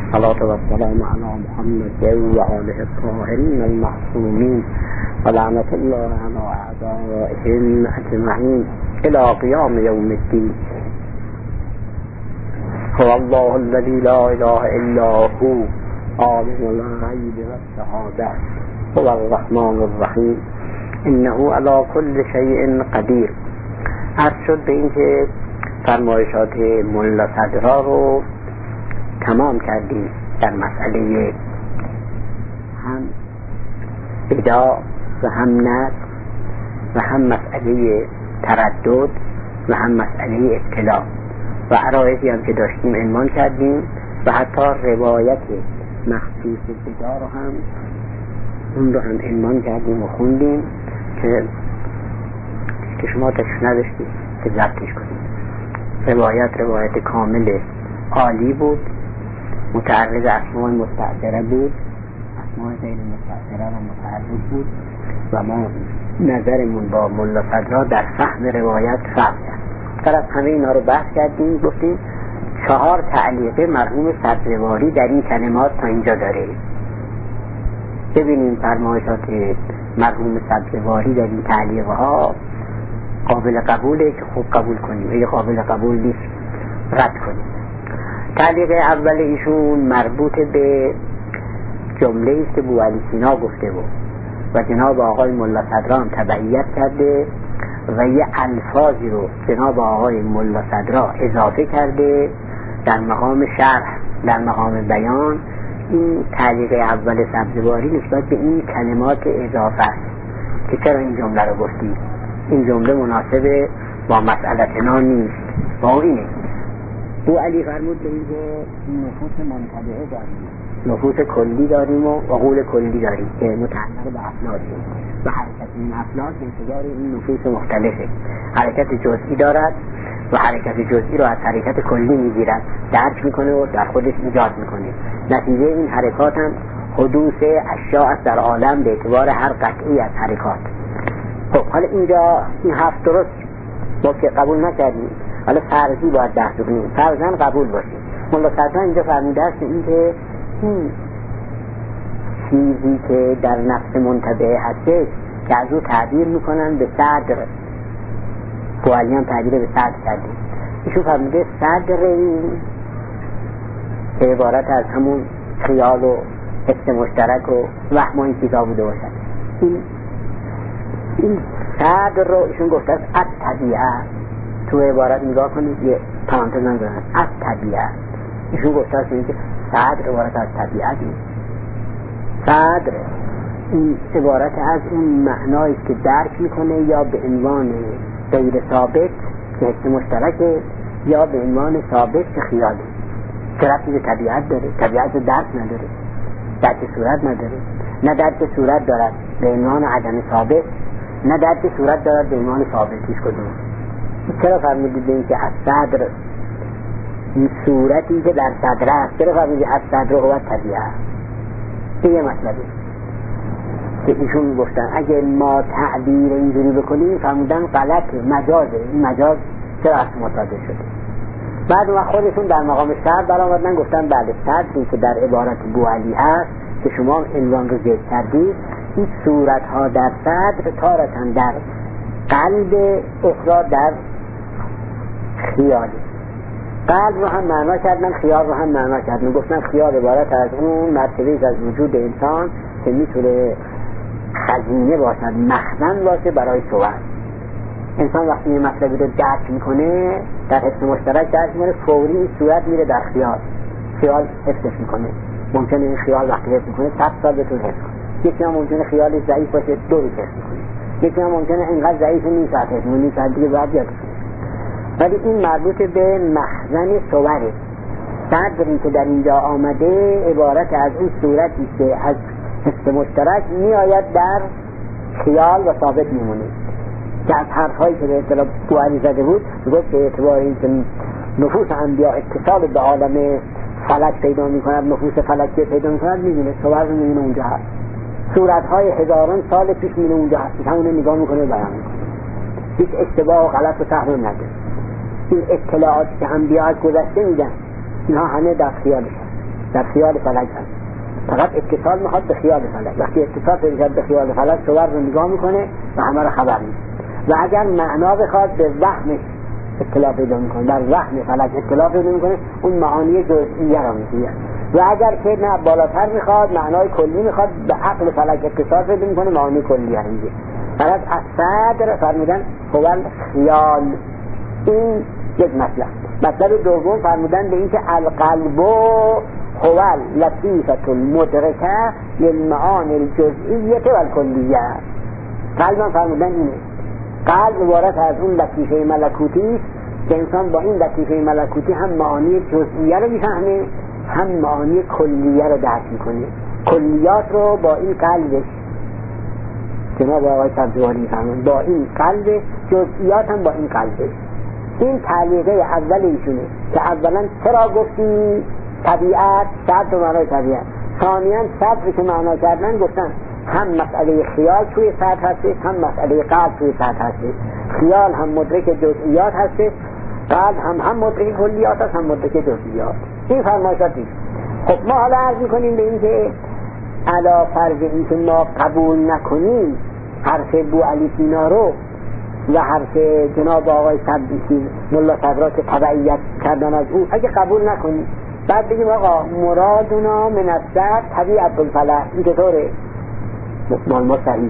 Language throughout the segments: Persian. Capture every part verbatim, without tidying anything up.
صلاة و سلام علی محمد و آله الطاهرین المعصومین و لعنت الله علی اعدائهم اجمعین الی قیام یوم الدین. هو الله الذی لا اله الا هو عالم الغیب والشهادة هو الرحمن الرحیم انه علی کل شیء قدیر. عرض شد به این که فرمایشات ملا صدرا رو تمام کردیم در مسئله هم ادعا و هم نقض و هم مسئله تردد و هم مسئله اطلاع و عرایضی هم که داشتیم عنوان کردیم و حتی روایت مخصوص ادعا رو هم اون رو هم عنوان کردیم و خوندیم که که شما تشریف نداشتید که ضبطش کنید. روایت روایت کامل عالی بود، متعرض اسماء مستعصره بود، اسماء غیر مستعصره و متعرض بود و ما نظرمون با ملا صدرا در فهم روایت فرق کرد. طرف همه اینا رو بحث کردیم، گفتیم چهار تعلیقه مرحوم صدرواری در این کلمات تا اینجا داره. ببینیم فرمایشات مرحوم صدرواری در این تعلیقه ها قابل قبوله که خوب قبول کنیم، اگه قابل قبول نیست رد کنیم. تعلیق اول ایشون مربوط به جمله است که بوعلی سینا گفته بود و جناب آقای ملا صدرا هم تبعیت کرده و یه الفاظی رو جناب آقای ملا صدرا اضافه کرده در مقام شرح، در مقام بیان. این تعلیق اول سبزواری نسبت به این کلمات اضافه است که چرا این جمله رو گفتی، این جمله مناسب با مسئلتنا نیست، با اینه. بوعلی فرمود به این که نفوس منطبعه داریم، نفوس کلی داریم و عقول کلی داریم که متعلق به افرادیم و حرکت این افراد انتظار این نفوس مختلفه. حرکت جزئی دارد و حرکت جزئی رو از حرکت کلی میگیرد، درک میکنه و در خودش ایجاد میکنه. نتیجه این حرکات هم حدوث اشیاء است در عالم به اعتبار هر قطعی از حرکات. خب حالا اینجا این هفت درست ما که قبول نکردیم، حالا فرضی باید بحث کنیم، فرضاً قبول باشیم. ملا صدرا اینجا فرموده است این که این چیزی که در نفس منطبعه هستش که از او تعبیر میکنن به صدر، بوعلی هم تعبیر به صدر کردیم. ایشون فرموده صدر این که عبارت از همون خیال و حس مشترک و وهم و این چیزا بوده باشد. این این صدر رو ایشون گفته است از طبیعه. تو عبارت نگاه کنید یه پرانتز نگذارن از طبیعه. ایشون گفته است که صدر عبارت از طبیعت نیست. صدر این عبارت از اون معنایی که درک میکنه یا به عنوان غیر ثابت که حس مشترکه یا به عنوان ثابت که خیاله. که ربطی به طبیعت داره، طبیعت رو درک نداره، درک صورت نداره، نه درک صورت دارد به عنوان عدم ثابت، نه درک صورت دارد به عنوان ثابت. هیچ کدوم. چرا فرمودید به این که از صدر این صورتی که در صدر است، چرا فرمودید از صدر هو طبیعه؟ این یه مطلبه که ایشون گفتن اگه ما تعبیر اینجوری بکنیم فرمودن غلط، مجازه. این مجاز چرا از ما صادر شده؟ بعد ما خودشون در مقام صدر برآمدن گفتن بله صدری که در عبارت بوعلی هست که شما عنوان رو ذکر کردید، این صورت ها در صدر تارتن در قلب، اخرى در خیال. قلب رو هم معنا کردن، خیال رو هم معنا کردن. گفتن خیال عبارت از اون مرتبه از وجود انسان که میتونه خزینه باشد، مخزن باشه برای صور. انسان وقتی یه مطلبی رو درک میکنه در حس مشترک درک میکنه، فوری صورت میره در خیال، خیال حفظش میکنه. ممکنه این خیال وقتی حفظ میکنه صد سال بتون حفظ کنه. یکی هم ممکنه خیال ضعیف باشه دو روز حفظ کنه، یکی هم ممکنه اینقدر ضعیف نیست حفظ کنه، نیست دیگه بعد یاد کنه. ولی این مربوط به مخزن صوره. صدری که در اینجا آمده عبارت از این صورتی که از حس مشترک میآید در خیال و ثابت میمونه. که از حرفهایی که به اطلاع بوعلی زده بود گفت به اعتبار این که نفوس انبیا اتصال به عالم فلک پیدا میکند، نفوس فلکی پیدا میکند، میبینه صور رو میبینه اونجا هست، صورتهای هزاران سال پیش میبینه اونجا هست، همونه نگاه میکنه و بیان میکنه، هیچ اشتباه و غلط و تحریم نداره. این اطلاعاتی که انبیا از گذشته میدن اینها همه در خیالش هست. در خیال فلک هست. فقط اتصال میخواد به خیال فلک. وقتی اتصال پیدا به خیال فلک صور رو نگاه میکنه و همه رو خبر میده. و اگر معنا بخواد به وهمش اطلاع پیدا میکنه، در وهم فلک اطلاع پیدا میکنه، اون معانی جزئیه رو میگه. و اگر که نه بالاتر میخواد معنای کلی میخواد، به عقل فلک اتصال پیدا میکنه، معانی کلیه رو میگه. فقط از صدر فرمودن هو خیال. این یک مطلب. مطلب دوم فرمودن به این که القلب هو لطیفة المدرکه للمعانی الجزئیه و الکلیه. قلب فرمودن اینه. قلب وارد از اون لطیفه ملکوتی که انسان با این لطیفه ملکوتی هم معانی جزئیه رو میفهمه، هم معانی کلیه رو درک میکنه. کلیات رو با این قلبش، جناب آقای سبزواری میفهمن، با این قلب، جزئیات هم با این قلبش. این تعلیقه اول ایشونه که اولا چرا گفتی طبیعت، صدر و معنای طبیعت. ثانیاً صدر که معنا کردن گفتن هم مسئله خیال توی صدر هسته، هم مسئله قلب توی صدر هسته. خیال هم مدرک جزئیات هسته، قلب هم هم مدرک کلیات هست، هم مدرک جزئیات. این فرمایشات نیست. خب ما حالا عرض میکنیم به این که علا فرض این که ما قبول نکنیم حرف بو علی سینا رو و حرف جناب آقای سبزی ملا صدرا که تبعیت کردن از او، اگه قبول نکنیم بعد بگیم آقا مرادنا من الصدر طبیعت الفلک، این چطوره؟ مال ما صحیح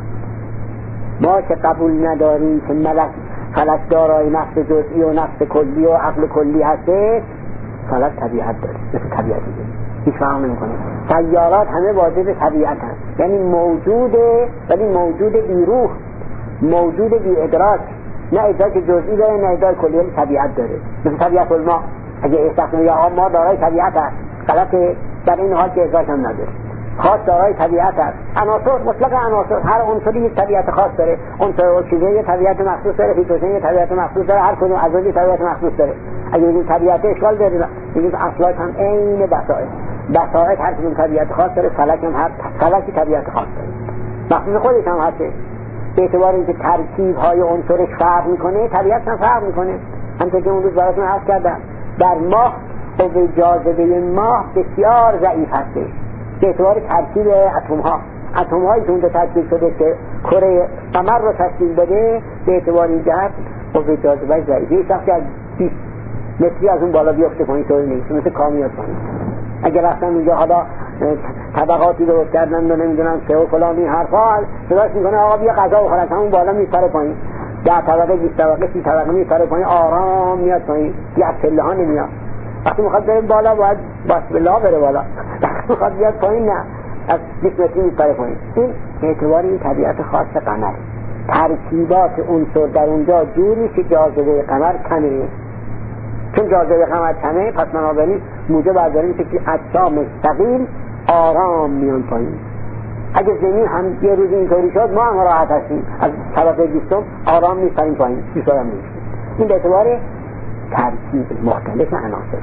ما که قبول نداریم که ملک فلک دارای نفس جزئی و نفس کلی و عقل کلی هسته، فلک طبیعت داره، مثل طبیعت دیگه هیچ فهم نمی کنه. سیارات همه واجد طبیعت هست، یعنی موجوده ولی موجود بی روح، موجود بی ادراک، نه ادراک جزئی داره نه ادراک کلی، ولی طبیعت داره. مثل طبیعت الماء، اگه استخدام یا آب ما دارای طبیعت هست، غلطه در این حال که ادراک هم نداره، خاص دارای طبیعت هست. عناصر مطلق عناصر، هر عنصری یک طبیعت خاص داره. عنصر اکسیژن یک طبیعت مخصوص داره، هیدروژن یک طبیعت مخصوص داره، هر کدوم از اون طبیعت مخصوص داره. اگه این طبیعت اشکال داره، میگیم اصلاً هم عین بسائط. بسائط هر کدوم طبیعت خاص داره، فلک هم هر فلکی طبیعت خاص داره. مخصوص خودش هم هست. به اعتبار اینکه ترکیب های عنصرش فرق میکنه، طبیعت هم فرق میکنه. همونطور که اون روز براتون عرض کردم، در ماه قوه جاذبه ماه بسیار ضعیف هستش. به اعتبار ترکیب اتم ها، اتم هایی که اونجا ترکیب شده که کره قمر رو تشکیل بده، به اعتبار این جهت قوه جاذبه ضعیفه. شخصی از بیست متری از اون بالا بیفته پایین طوری نیست، مثل کامیات پایین. اگر رفتن اونجا حالا طبقاتی درست کردن و نمیدونم سه و فلان این حرفا، صداش میکنه آقا بیا غذا بخور، از همون بالا میپره پایین، ده طبقه بیست طبقه سی طبقه میپره پایین، آرام میاد پایین، یه پله ها نمیاد. وقتی میخواد بره بالا باید بسم الله بره بالا، وقتی میخواد بیاد پایین نه، از بیست متری میپره پایین. این اعتباری طبیعت خاص قمر، ترکیبات عنصر در اونجا جوری که جاذبه قمر کمه. چون جاذبه قمر کمه، پس بنابراین موجب برداریم که اجسام ثقیل آرام میان پایین. اگه زمین هم یه روز اینطوری شد ما هم راحت هستیم، از طبقه بیستم آرام میپریم پایین، بیشتر هم نیست. این به اعتبار ترکیب مختلف عناصر.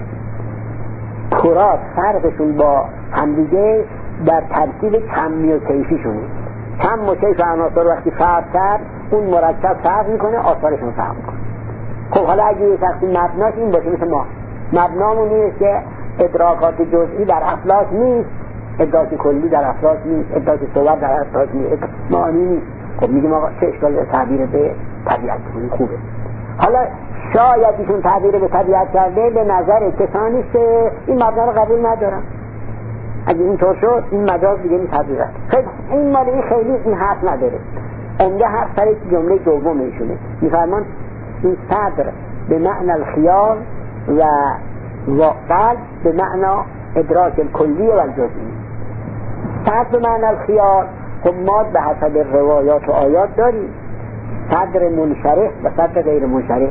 کرات فرقشون با همدیگه در ترکیب کمی و کیفیشونه. کم و کیف عناصر وقتی فرق کرد، اون مرکب فرق میکنه، آثارشون فرق میکنه. خب حالا اگه یه شخصی مبناش این باشه مثل ما، مبنامون اینه که ادراکات جزئی در افلاک نیست، ادراک کلی در افلاک نیست، ادراک صور در افلاک نیست، معانی نیست. خب میگیم آقا چه اشکال تعبیر به طبیعت خوبه. حالا شاید ایشون تعبیر به طبیعت کرده به نظر کسانی که این مبنا رو قبول ندارن. اگه اینطور شد این مجاز دیگه نیست طبیعت. خیلی این مال این خیلی این حرف نداره. عمده حرف سر جمله دوم ایشونه. میفرمان این صدر به معنی الخیال و قلب به معنی ادراک الکلی و الجزئی. صدر به معنی الخیال، خب ما به حسب روایات و آیات داریم صدر منشرح و صدر غیر منشرح.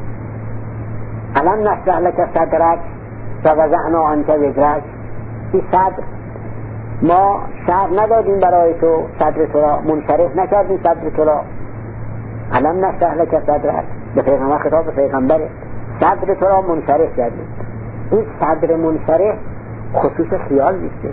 الم نشرح لک صدرک و وضعنا عنک وزرک. این صدر ما شرح ندادیم برای تو، صدر تو را منشرح نکردیم، صدر تو را. الم نشرح لک صدرک، به پیغمبر خطاب به پیغمبره، صدر تو را منشرح کردیم. این صدر منشرح خصوص خیال نیسته.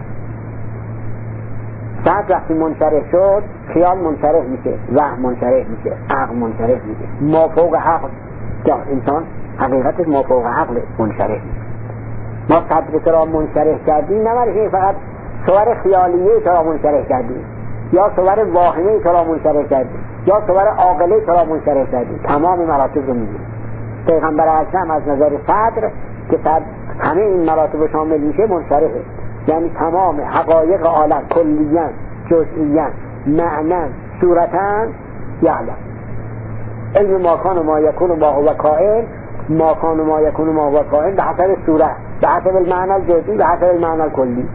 صدر وقتی منشرح شد، خیال منشرح میشه، وهم منشرح میشه، عقل منشرح میشه. ما فوق عقل، یا انسان حقیقتش ما فوق عقل منشرح میشه. ما صدر تو را منشرح کردیم نمارشیم فقط صور خیالیه تو را منشرح کردیم یا صور واهمه تو را منشرح کردیم یا صور عاقله تو را منشرح کردیم، تمام مراتب رو میگیم. پیغمبر اکرم از نظر صدر که صدر همه این مراتب شامل میشه منشرحه، یعنی تمام حقایق عالم کلیاً جزئیاً معناً صورتاً یعلم. علم ما کان و ما یکون و ما هو کائن، ما کان و ما یکون و ما هو کائن به حسب صورت، به حسب المعنی الجزئی، به حسب المعنی الکلی.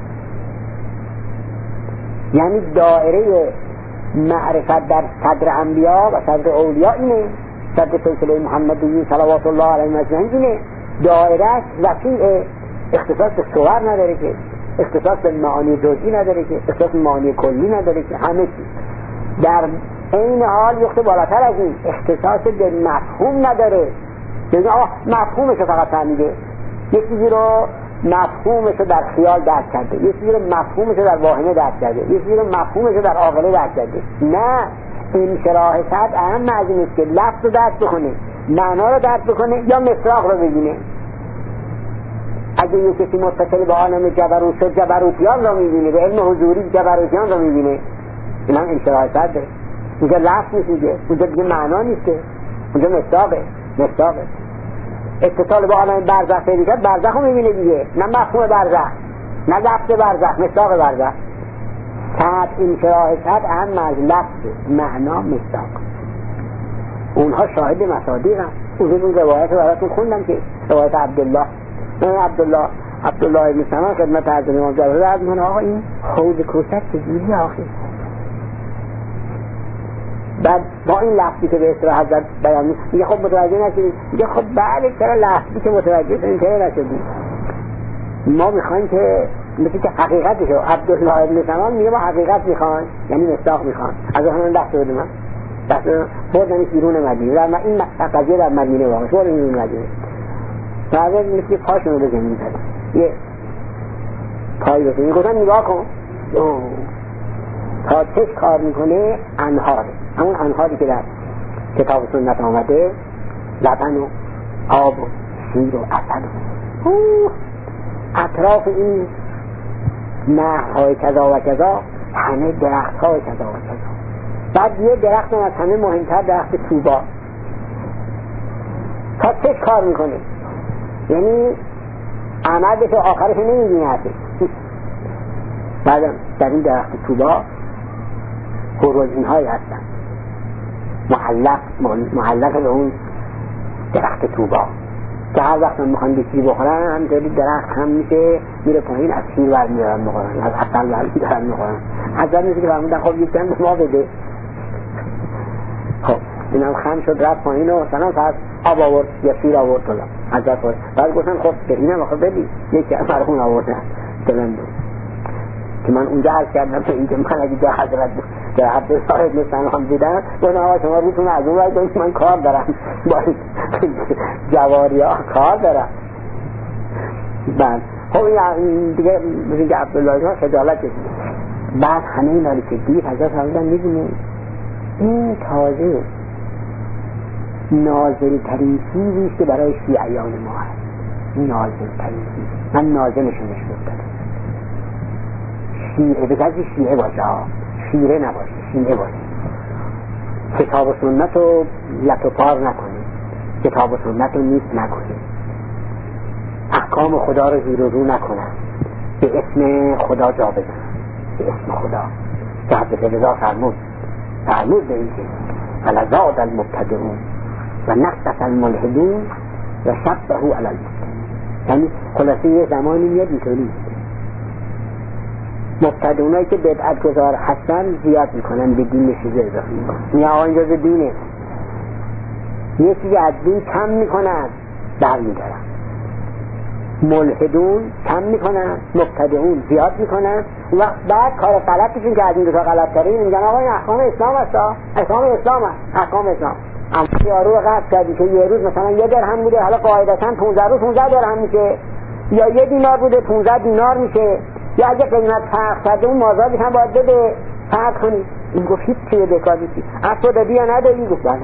یعنی دائره معرفت در صدر انبیا و صدر اولیاء اینه، صدر سلسله محمدی صلوات الله علیه اجمعین اینه. دائرهش وسیع، اختصاص به صور نداره که، اختصاص به معانی جزئی نداره که، اختصاص به معانی کلی نداره که، همه چیز در این حال یخته بالاتر از این اختصاص به مفهوم نداره. بگه آه مفهومشو فقط فهمیده، یک چیزی رو مفهومشو در خیال درک کرده، یک چیزی رو مفهومشو در واهمه درک کرده، یک چیزی رو مفهومشو در عاقله درک کرده. نه، انشراح صدر اهم از این است که لفظ رو درک بکنه، معنا رو درک بکنه یا مصداق رو ببینه. اگه یک کسی متصل به عالم جبروت شد، جبروتیان رو میبینه، به علم حضوری جبروتیان رو میبینه، این هم انشراح صدره. اونجا لفظ نیست، اونجا دیگه معنا نیست، اونجا مصداقه. مصداقه اتصال با عالم برزخ پیدا کرد، برزخ رو میبینه دیگه، نه مفهوم برزخ، نه لفظ برزخ، مصداق برزخ. صدر انشراح صدر اهم از لفظ، معنا، مصداق. اونها شاهد مصادیق هم. اون روایت رو براتون خوندم که روایت عبدالله عبدالله عبدالله ابن سلام خدمت حضرت امام جواد عرض می‌کنه آقا این حوض کوثر چجوریه آخه؟ بعد با این لفظی که به اصطلاح حضرت بیان میگه خب متوجه نشدید، میگه خب بله چرا لفظی که متوجه شدید چرا نشدید؟ ما میخوایم که مثل که حقیقتشو عبدالله ابن سلام میگه ما حقیقت میخوان، یعنی مصداق میخوان. از همون بحث بود من بحث بردنش بیرون مدینه، در این قضیه در مدینه واقع شد بیرون مدینه. بعد مثل پاشون رو بزنیم میزد یه پایی بزنیم میگفتن نگاه کن تا چش کار میکنه انهاره، همون انهاری که در کتاب سنت آمده، لبن و آب و شیر و عسل و اطراف این نهرهای کذا و کذا همه درخت های کذا و کذا. بعد یه درخت هم از همه مهمتر درخت توبا. تا چش کار میکنه، یعنی عمدش آخرش نمیدونه هسته. بعدم در این درخت توبا هروزین های هستن محلق محلق به اون درخت توبا که هر وقت هم میخوان بچی بخورن همینطوری درخت هم میشه میره پایین، از شیر بر میارن میخورن، از عسل بر میارن میخورن. حضرت میشه که فرمودن خب یک چند ما بده. خب این هم خم شد رفت پایین و مثلا فرض آب آورد یا شیر آورد طلا حضرت خورد. بعد گفتن خب این هم آخر بدی یکی هم فرخون آوردن دلن بود که من اونجا عرض کردم که اینکه من اگه جا حضرت بود در حضرت صاحب نستان هم بودن گفتن آقا شما روتون از اون وقت من کار دارم با جواری ها کار دارم. بعد خب این دیگه مثل که عبدالله ها خجالت کشید. بعد همه این حالی که دید حضرت فرمودن میدونی این تازه نازل ترین چیزیست که برای شیعیان ما هست. نازل ترین چیز من نازلشونش بودم. شیعه به کسی شیعه باشه ها، شیره نباشه، شیعه باشه. کتاب و سنت رو لط و پار نکنه، کتاب و سنت رو نیست نکنه، احکام خدا رو زیر و رو نکنه، به اسم خدا جا بزنه، به اسم خدا که حضرت رضا فرمود فرمود به این که فلزاد المبتدعون و نقصت الملحدون و شبهو علی المبتدعون. یعنی خلاصه یه زمانی میاد اینطوری مبتدعونایی که بدعت گذار هستن زیاد میکنن، به دین چیزی اضافه میکنن، میگه آقا اینجا دینه، یه چیزی از دین کم میکنن برمیدارن. ملحدون کم میکنن، مبتدعون زیاد میکنن. اون وقت بعد کار غلطشون که از این دو تا غلط ترین میگن آقا این احکام اسلام هست، احکام اسلام هست، احکام اسلام. اما یارو قصد کردی که یه روز مثلا یه درهم بوده، حالا قاعدتاً پانزده روز پانزده درهم میشه، یا یه دینار بوده پانزده دینار میشه، یا اگه قیمت فرق کرده اون مازادی هم باید بده فرق کنی. این گفت هیچ چیه بکار نیستی، از تو دادی یا ندادی؟ گفت بله.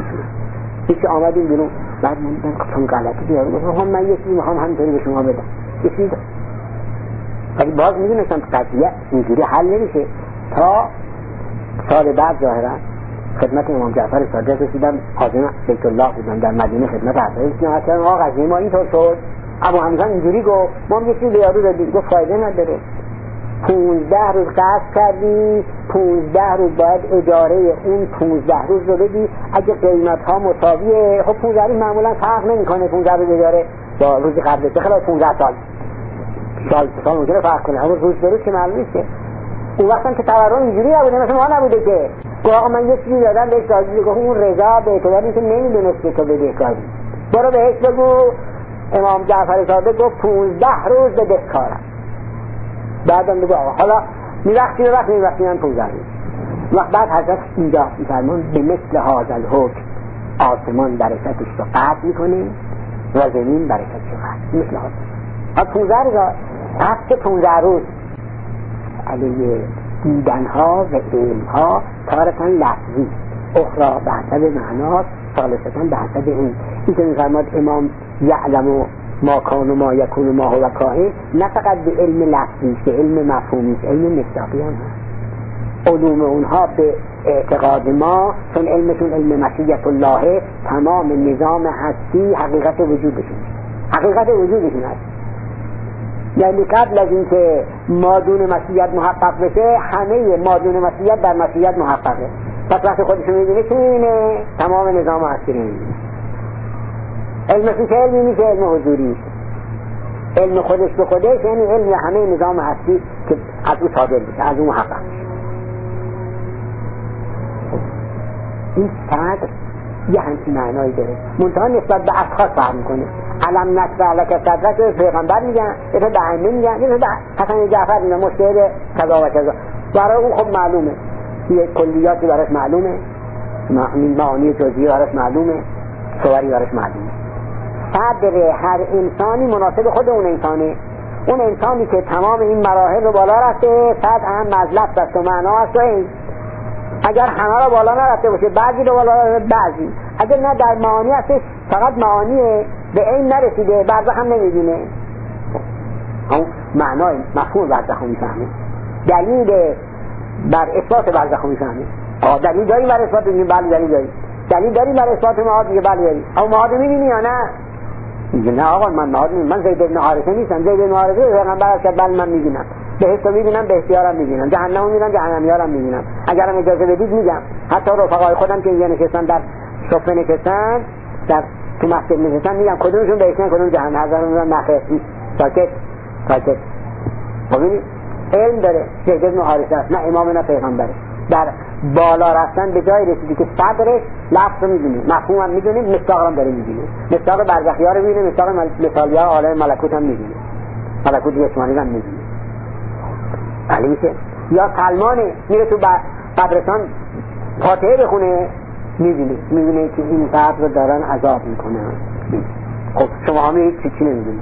هیچ آمدیم بیرون. بعد من گفتم غلطی بیارم، گفتم من یه چیزی میخوام همینطوری به شما بدم. کسی ولی باز میدونستم قضیه اینجوری حل نمیشه تا سال بعد ظاهرا خدمت امام جعفر صادق رسیدم. حاضر بیت الله بودم در مدینه خدمت حضرت رسیدم. اصلا آقا قضیه ما اینطور شد، ابو حنیفه اینجوری گفت، ما هم یه چیزی به یارو دادیم، گفت فایده نداره. پونزده روز قصد کردی، پونزده روز باید اجاره اون پونزده روز رو بدی. اگه قیمت ها مساویه، خب پونزده روز معمولا فرق نمیکنه، پونزده روز اجاره با روزی قبلش بخلاف پونزده سال سال سال ممکنه فرق کنه، اما روز به روز که معلوم نیست. اون وقتا که تورم اینجوری نبوده، مثل ما نبوده که گفت آقا من یه چیزی دادم بهش راضی، گفت اون رضا به اعتبار اینکه نمیدونست که تو بدهکاری، برو بهش بگو امام جعفر صادق گفت پونزده روز بدهکارم. بعدم بگو آقا حالا میوقتی به وقت میوقتی من پونزده روز. وقت بعد حضرت اینجا میفرمان به مثل هذا الحکم آسمان برکتش رو قطع میکنه و زمین برکتش رو قطع مثل هذا. از پونزده روز قطع پونزده روز علیه دیدنها و علمها تارتاً لفظی، اخرى به حسب معناست، ثالثتاً به حسب این این که میفرماد امام یعلم و ما کان و ما یکون و ما هو کائن، نه فقط به علم لفظی، به علم مفهومی، علم مصداقی هم هست. علوم اونها به اعتقاد ما چون علمشون علم مشیت الله، تمام نظام هستی حقیقت وجودشون حقیقت وجودشون هست. یعنی قبل از اینکه مادون مسیحیت محقق بشه همه مادون مسیحیت در مسیحیت محققه. پس وقتی خودشون میبینه چی میبینه؟ تمام نظام هستی رو میبینه. علم که علمی میشه علم حضوری، علم خودش به خودش یعنی علم همه نظام هستی که از او صادر بشه، از او محقق بشه. این صدر یه همچین معنایی داره، منتها نسبت به اشخاص فهم میکنه. علم نشرح لک صدرک پیغمبر میگن، یه تو به ائمه میگن، یه تو به حسن جعفر میگن مشکل کذا و کذا. برای اون خب معلومه، یه کلیاتی براش معلومه، معانی جزئی براش معلومه، صوری براش معلومه. صدر هر انسانی مناسب خود اون انسانه. اون انسانی که تمام این مراحل رو بالا رفته، صدر هم از لفظ است و معنا است و این. اگر همه رو بالا نرفته باشه، بعضی رو بالا رفته بعضی، اگر نه در معانی هستش فقط معانیه، به این نرسیده، برزخ هم نمیدونه، اون معنای مفهوم برزخ رو میفهمه، دلیل بر اثبات برزخ رو میفهمه. دلیل داری بر اثبات میگیم بله دلیل داری، دلیل داری بر اثبات معاد میگه بله داری. اما معاد میبینی یا نه؟ میگه نه آقا من معاد میبینم، من زید بن حارثه نیستم، زید بن حارثه پیغمبر است که بله من میبینم، بهشت رو میبینم، بهشتیارم میبینم، جهنم رو میبینم، جهنمیارم میبینم. اگرم اجازه بدید میگم حتی رفقای خودم که اینجا نشستن در صفه نشستن، در تو مسجد نشستن، میگم کدومشون بهشتن کدوم جهنم، هزار میگم نخیر ساکت ساکت. ببینید علم داره، زید بن حارثه است، نه امام نه پیغمبره. در بالا رفتن به جای رسیدی که صدرش لفظ رو میدونی، مفهوم هم میدونی، مصداق هم داره میدونی، مصداق برزخیار رو میدونی، مصداق مثالیار عالم ملکوت هم میدونی، ملکوت جسمانی هم میدونی. علی میشه یا سلمانه میره تو قبرستان فاتحه بخونه، میبینی میبینه که این قبر رو دارن عذاب میکنن. خب شما همه هیچ چی نمیدونی،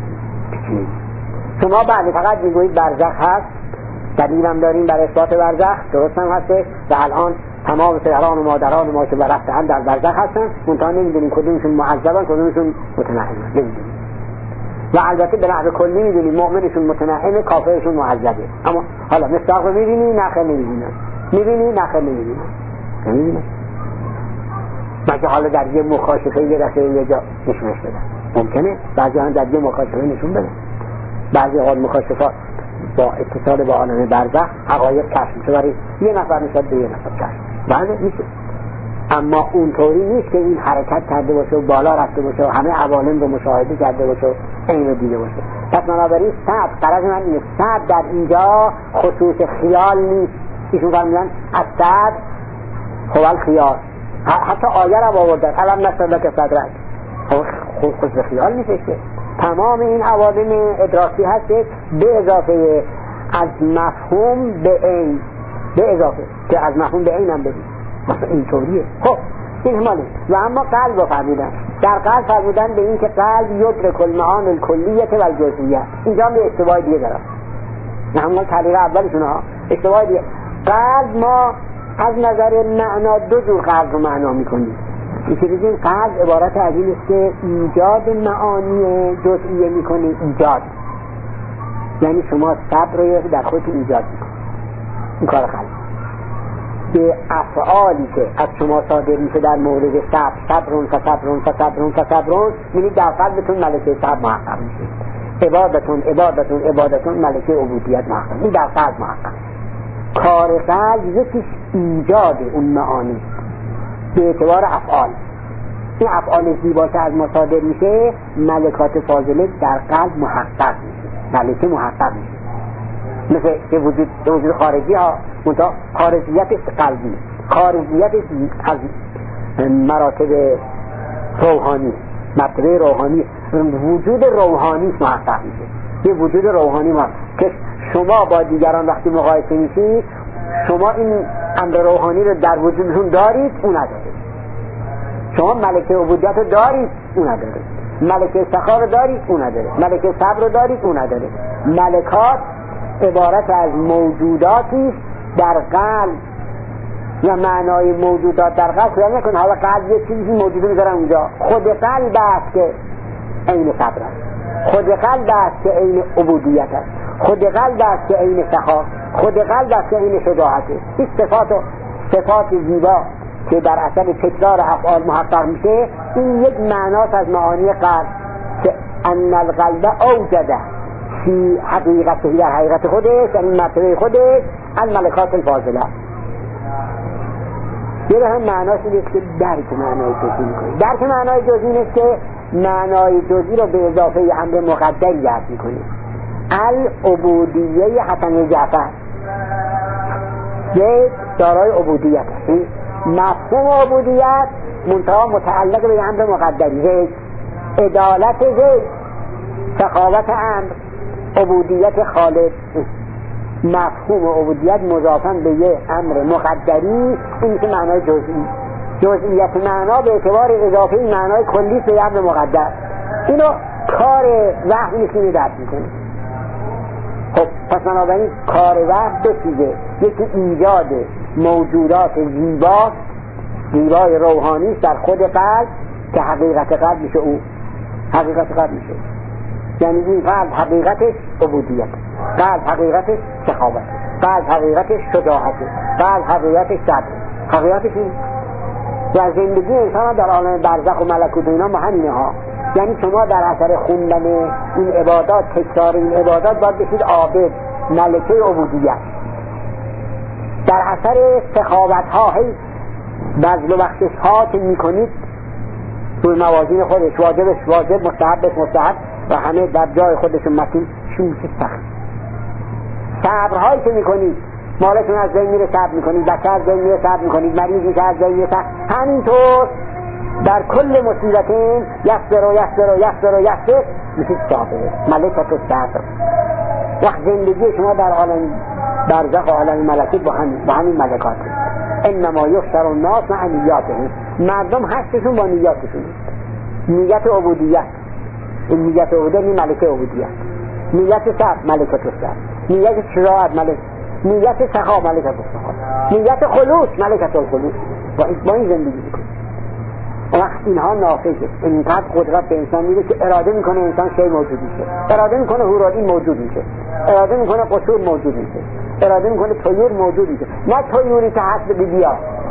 شما بعد فقط میگویید برزخ هست، دلیل هم داریم بر اثبات برزخ، درست هم هسته و الان تمام پدران و مادران ما که برفتن در برزخ هستن، منتها نمیدونیم کدومشون معذبن کدومشون متنعمن، نمیدونیم. و البته به نحو کلی میدونیم مؤمنشون متنعمه، کافرشون معذبه. اما حالا مصداق رو میبینی نخیر نمیبینن، میبینی نخیر نمیبینن، نمیبینن. مگه حالا در یه مکاشفه یه دفعه یه جا نشونش بدن ممکنه؟ بعضی هم در یه مکاشفه نشون بدن، بعضی حال مکاشفات با اتصال با عالم برزخ حقایق کشف میشه، برای یه نفر نشد به یه نفر کشف بله میشه. اما اونطوری نیست که این حرکت کرده باشه و بالا رفته باشه و همه عوالم رو مشاهده کرده باشه و این رو دیده باشه. پس بنابراین صد قرار من اینه، صد در اینجا خصوص خیال نیست. ایشون فرمودن از صد خوال خیال، حتی آیه رو آوردن علم نشرح لک صدرک، خصوص خیال نیست که تمام این عوالم ادراکی هست به اضافه از مفهوم به عین، به اضافه که از مفهوم به عین هم بدید مثلا اینطوریه. خب این هماله. و اما قلب رو فرمودن، در قلب فرمودن به این که قلب یدرک المعانی الکلیه و الجزئیه. اینجا به اشتباه دیگه دارم، نه همون تعلیق اولشون ها، اشتباه دیگه. قلب ما از نظر معنا دو جور قلب رو معنا میکنیم. یکی بگیم قلب عبارت از این است که ایجاد معانی جزئیه میکنه، ایجاد یعنی شما صبر رو در خودتون ایجاد میکنید. این کار خلق به افعالی که از شما صادر میشه در مورد صبر، صبرون فصبرون فصبرون فصبرون، یعنی در قلبتون ملکه صبر محقق میشه. عبادتون عبادتون عبادتون ملکه عبودیت محقق، این در قلب محقق. کار قلب یکیش ایجاد اون معانی به اعتبار افعال. این افعال زیبا که از ما صادر میشه ملکات فاضله در قلب محقق میشه، ملکه محقق میشه. مثل که وجود وجود خارجی ها منتها خارجیتش قلبی، خارجیتش از مراتب روحانی، مرتبه روحانی، وجود روحانی محقق میشه. یه وجود روحانی ما که شما با دیگران وقتی مقایسه میشید شما این امر روحانی رو در وجودتون دارید، اون ندارید. شما ملکه عبودیت رو دارید، اون ندارید. ملکه سخا رو دارید، اون ندارید. ملکه صبر رو دارید، اون ندارید. ملکات عبارت از موجوداتی در قلب یا معنای موجودات در قلب خیال نکن حالا قلب یه چیزی موجوده میذارن اونجا. خود قلب است که عین صبر است، خود قلب است که عین عبودیت است، خود قلب است که عین سخا، خود قلب است که عین شجاعت است. این صفات و صفات زیبا که در اثر تکرار افعال محقق میشه، این یک معناست از معانی قلب که ان القلب اوجده فی حقیقته، در حقیقت خودش، در این مرتبه خودش، الملکات الفاضله. یه به هم معناش اینه که درک معنای جزئی میکنی. درک معنای جزئی نیست که معنای جزئی رو به اضافه امر مقدری درک میکنی. العبودیه حسن جعفر یک دارای عبودیت است. مفهوم عبودیت منتها متعلق به امر مقدری، زید عدالت زید، سخاوت امر، عبودیت خالد. مفهوم عبودیت مضافاً به یه امر مقدری، این که معنای جزئی. جزئیت معنا به اعتبار اضافه معنای کلی به امر مقدر. اینو کار وحی نیست که درک میکنه. خب پس بنابراین کار وحی دو چیزه، یکی ایجاد موجودات زیبا، زیبای روحانی در خود قلب که حقیقت قلب میشه، او حقیقت قلب میشه. یعنی این قلب حقیقتش عبودیت، قلب حقیقتش سخاوت، قلب حقیقتش شجاعت، قلب حقیقتش صبر. حقیقتش این و زندگی انسان در عالم برزخ و ملکوت اینا ما همینه ها. یعنی شما در اثر خوندن این عبادات، تکرار این عبادات باید بشید عابد، ملکه عبودیت. در اثر سخاوت ها، هی بذل و بخشش ها که میکنید روی موازین خودش، واجبش واجب، مستحبش مستحب و همه در جای خودشون متین، شون میشه سخت. صبرهایی که میکنید، مالتون از بین میره صبر میکنید، بچه از بین میره صبر میکنید، مریض میشه از بین میره صبر، همینطور در کل مصیبتین یسر و یسر و یسر و یسر میشه صابر، ملکت و صبر. وقت زندگی شما در عالم برزخ و عالم ملکوت با همین با همین ملکات. انما یحشر الناس مع نیاتهم، مردم هستشون با نیاتشون، نیت عبودیت. این نیت عبودیت این ملکه عبودیت، نیت صبر ملکه صبر، نیت شجاعت ملکه، نیت سخا ملکه سخا، نیت خلوص ملکه الخلوص. با این زندگی میکنه. وقت اینها نافذه، اینقدر قدرت به انسان میده که اراده میکنه انسان شی موجود میشه، اراده میکنه هورالین موجود میشه، اراده میکنه قصور موجود میشه، اراده میکنه طیور موجود میشه. نه طیوری که هست به بیا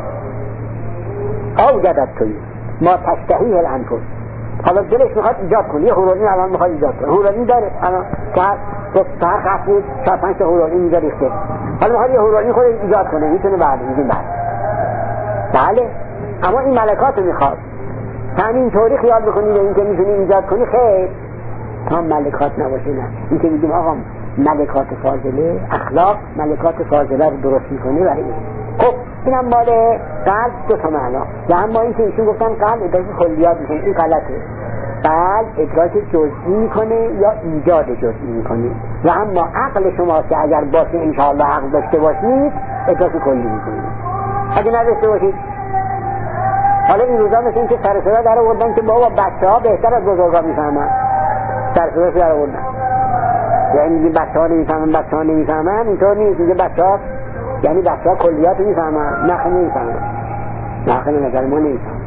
اوجدت طیور ما تشتهیه الانفس. حالا دلش میخواد ایجاد کنه، یه هورالین الان میخواد ایجاد کنه، هورالین داره الان که هر خفید چهار پنج تا هورالین اینجا ریخته، حالا میخواد یه هورالین خود ایجاد کنه، میتونه بعد میگیم بعد بله، اما این ملکات رو میخواد. همین طوری خیال بکنی به این که میتونی ایجاد کنی، خیر هم ملکات نباشه. نه، این که میگیم آقا ملکات فاضله، اخلاق ملکات فاضله رو درست میکنه. برای این خب اینم مال قلب دو تا معنا. و اما این که ایشون گفتن قلب ادراک کلیات میکنه، این غلطه. قلب ادراک جزئی میکنه یا ایجاد جزئی میکنه. و اما عقل شما که اگر باشه انشاءالله عقل داشته باشید ادراک کلی میکنید. اگه نداشته باشید، حالا این روزا مثل این که سر صدا در آوردن که بابا بچه ها بهتر از بزرگا میفهمن، سر صدا در آوردن، یعنی میگه بچه ها نمیفهمن، بچه ها نمیفهمن. اینطور نیست، میگه بچه ها یعنی بچه ها کلیات میفهمن، نخ نمیفهمن، نخ نظر ما نمیفهمن.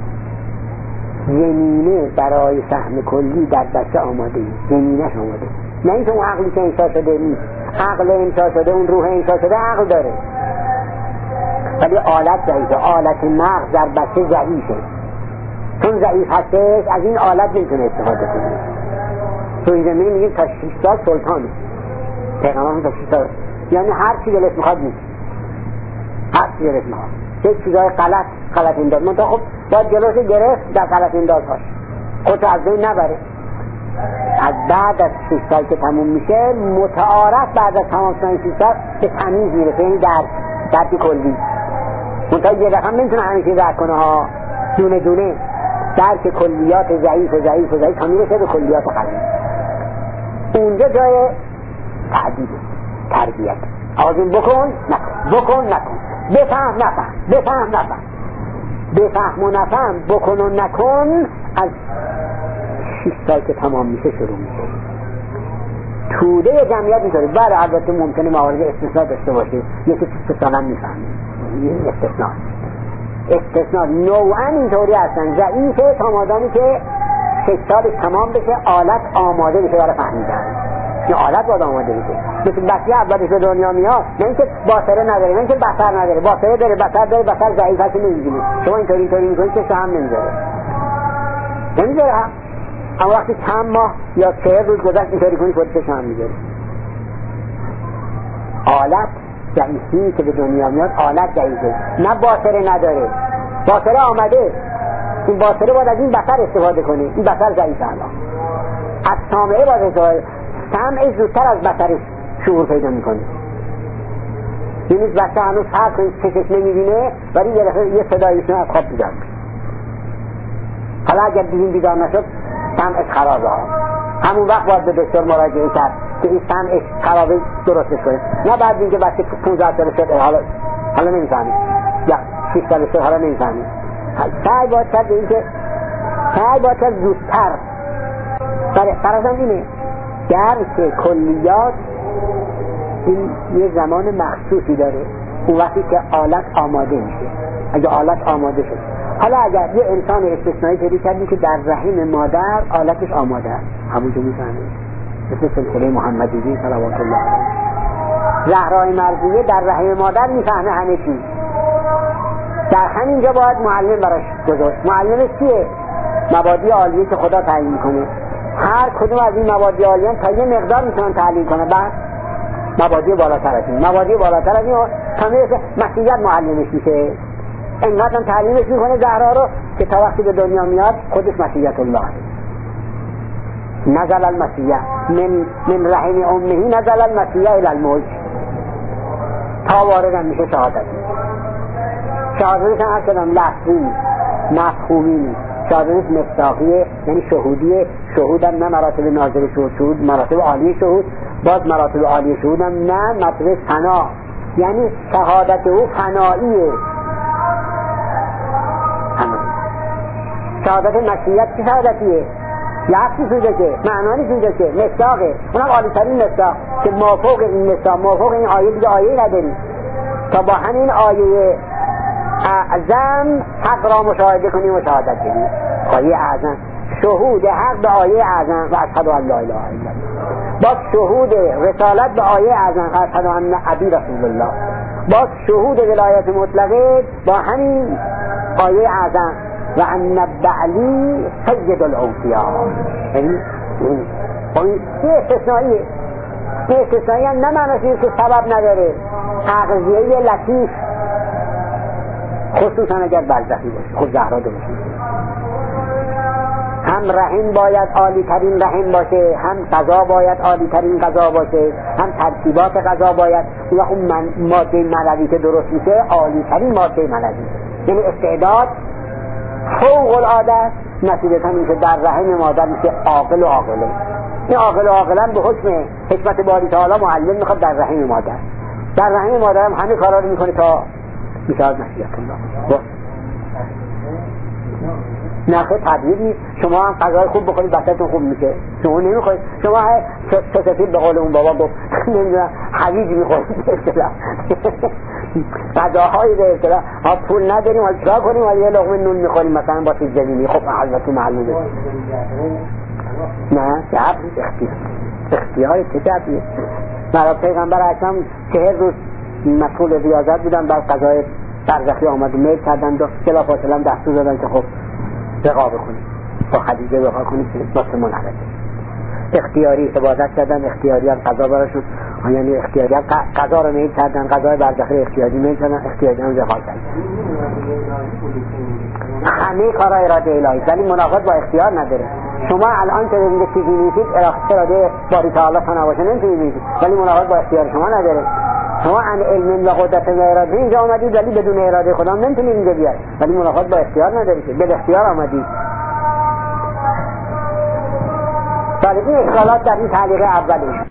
زمینه برای فهم کلی در بچه آماده، زمینهش آماده. نه اینکه اون عقلی که انشا شده نیست. عقل انشا شده، اون روح انشا شده عقل داره، ولی آلت ضعیفه. آلت مغز در بچه ضعیفه، چون ضعیف هستش از این آلت نمیتونه استفاده کنه. تو این زمین میگیم تا شیش سال سلطانه، پیغمبر تا شیش سال، یعنی هر چی دلت میخواد نیست، هر چی دلت میخواد. یک چیزای غلط غلط انداز منطقه خب باید جلوش گرفت در غلط انداز هاش، خودتو از بین نبره. از بعد از شیش سال که تموم میشه متعارف بعد از تمام شدن شیش سال که تمیز میرسه، یعنی در درک کلی. منطقه یه دفعه نمیتونه همیشه درک کنه ها، دونه دونه درک کلیات ضعیف و ضعیف و ضعیف تا میرسه به کلیات قوی. اونجا جای تعدیل تربیت. آزم بکن نکن، بکن نکن، بفهم نفهم، بفهم نفهم، بفهم و نفهم، بکن و نکن. از شیش سال که تمام میشه شروع میشه. توده جمعیت میتونه، بله البته ممکنه موارد استثناء داشته باشه، یکی سه سال هم میفهمه، این استثناء استثناء نوعا اینطوری هستن. ضعیفه تا مادامی که شش سال تمام بشه آلت آماده بشه برای فهمیدن. این آلت باید آماده بشه. مثل بچه اولش به دنیا میاد، نه اینکه باصره نداره، نه اینکه بصر نداره، باصره داره، بصر داره، بصر ضعیف هست نمی‌بینه. شما اینطوری اینطوری می‌کنید که هم نمیذاره نمیذاره اما وقتی چند ماه یا چه روز گذشت اینطوری کنید خودش هم میذاره. آلت ضعیفی که به دنیا میاد آلت ضعیفه، نه باصره نداره، باصره آمده، این باصره باید از این بصر استفاده کنه، این بصر ضعیفه. الان از سامعه باید استفاده، سمع زودتر از بصرش شعور پیدا میکنه. این نیست بچه هنوز فرق کنید چشش نمیبینه ولی یه دفعه یه صدایشون از خواب بیدار میشه. حالا اگر دیدین بیدار نشد سمعش خرابه ها، همون وقت باید به دکتر مراجعه کرد که این سمعش خرابه درستش کنه، نه بعد اینکه بچه پونزده ساله شد حالا حالا نمیفهمید یا شش ساله شد حالا نمیفهمید. سعی باید کرد به اینکه سعی باید کرد زودتر. فرضاً اینه درک کلیات این یه زمان مخصوصی داره، اون وقتی که آلت آماده میشه. اگه آلت آماده شد، حالا اگر یه انسان استثنایی پیدا کردی که در رحم مادر آلتش آماده است، همونجا میفهمه، مثل سلسله محمدی صلوات الله علیه. زهرای مرضیه در رحم مادر میفهمه همه چیز. در همینجا باید معلم براش گذاشت. معلمش کیه؟ مبادی عالیه که خدا تعیین میکنه. هر کدوم از این مبادی عالیان تا یه مقدار میتونن تعلیم کنه، بعد مبادی بالاتر از این مبادی بالاتر از این تا میرسه مسیحیت معلمش میشه. اینقدر هم تعلیمش میکنه زهرا رو که تا وقتی به دنیا میاد خودش مسیحیت الله نزل المسیح من من رحم امه نزل المسیح الى الموج، تا واردم میشه شهادت. شهادتش هم اصلا لفظی مفهومی، شهادتش مصداقیه، یعنی شهودیه. شهودم نه مراتب ناظر شهود، شهود مراتب عالی شهود، باز مراتب عالی شهودم نه مراتب فنا، یعنی شهادت او فناییه. شهادت مشیت چه شهادتیه؟ لفظی سوزه که معنانی سوزه که مصداقه، اونم عالی ترین مصداق که مافوق این مصداق مافوق این آیه دیگه آیه نداری تا با همین آیه اعظم حق را مشاهده کنیم و شهادت بدیم. آیه اعظم شهود حق به آیه اعظم و اشهد ان لا اله الا الله، باز شهود رسالت به آیه اعظم اشهد ان ابی رسول الله، باز شهود ولایت مطلقه با همین آیه اعظم و ان بعلی سید الاوفیاء. یعنی این استثنائیه، این استثنایی هم نه معنی که سبب نداره، تغذیه لطیف، خصوصا اگر برزخی باشه. خود زهرا درست میشه، هم رحم باید عالی ترین رحم باشه، هم غذا باید عالی ترین غذا باشه، هم ترکیبات غذا باید و اون من ماده منوی که درست میشه عالی ترین ماده منوی، یعنی استعداد فوق العاده است. نتیجتا میشه در رحم مادر میشه عاقل و عاقله. این عاقل و عاقلا به حکم حکمت باری تعالی معلم میخواد در رحم مادر، در رحم مادر هم همه کارا رو میکنه تا میشه از مشیت الله. نخه تدبیر نیست. شما هم غذای خوب بخورید بچه‌تون خوب میشه، شما نمیخورید، شما سفید به قول اون بابا گفت نمیدونم حویج میخورید به اصطلاح غذاهایی به اصطلاح ها پول نداریم حالا چیکار کنیم، حالا یه لقمه نون میخوریم مثلا با چیز جدیدی. خب البته معلومه نه جبر اختیار اختیار چه جبریه؟ مرا پیغمبر اکرم چهر روز مسئول ریاضت بودن، بعد قضای برزخی آمد و میل کردن و بلا فاصله هم دستور دادن که خب وقا بکنید، با خدیجه وقا کنید که واسه منحرف اختیاری عبادت کردن، اختیاری هم قضا براشون، یعنی اختیاری هم قضا رو میل کردن، قضای برزخی اختیاری میل کردن، اختیاری هم وقا کردن. همه کارا اراده الهی، ولی مناقض با اختیار نداره. شما الان که دارید چیزی میگید اراده باری تعالی نباشه نمیتونید بگید، ولی مناقض با اختیار شما نداره. شما ان علم و قدرت و اراده اینجا آمدید، ولی بدون اراده خدا نمیتونید اینجا بیاید، ولی مناقض با اختیار نداره که به اختیار آمدید. ولی این اشکالات در این تعلیق اولی